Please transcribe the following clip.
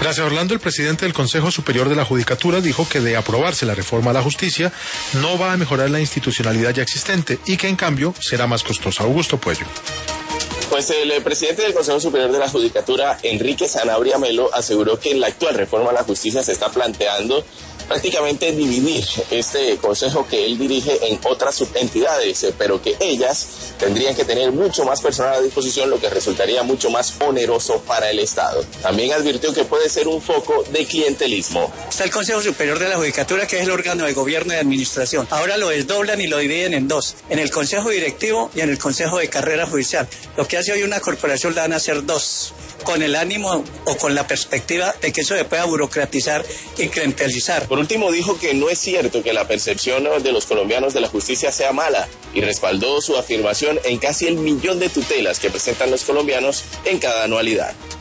Gracias, Orlando. El presidente del Consejo Superior de la Judicatura dijo que de aprobarse la reforma a la justicia no va a mejorar la institucionalidad ya existente y que en cambio será más costosa. Augusto Puello. Pues el presidente del Consejo Superior de la Judicatura, Enrique Sanabria Melo, aseguró que en la actual reforma a la justicia se está planteando prácticamente dividir este consejo que él dirige en otras subentidades, pero que ellas tendrían que tener mucho más personal a disposición, lo que resultaría mucho más oneroso para el Estado. También advirtió que puede ser un foco de clientelismo. Está el Consejo Superior de la Judicatura, que es el órgano de gobierno y administración. Ahora lo desdoblan y lo dividen en dos, en el Consejo Directivo y en el Consejo de Carrera Judicial. Lo que hace hoy una corporación la van a hacer dos, con el ánimo o con la perspectiva de que eso se pueda burocratizar y clientelizar. Por último, dijo que no es cierto que la percepción de los colombianos de la justicia sea mala y respaldó su afirmación en casi 1 millón de tutelas que presentan los colombianos en cada anualidad.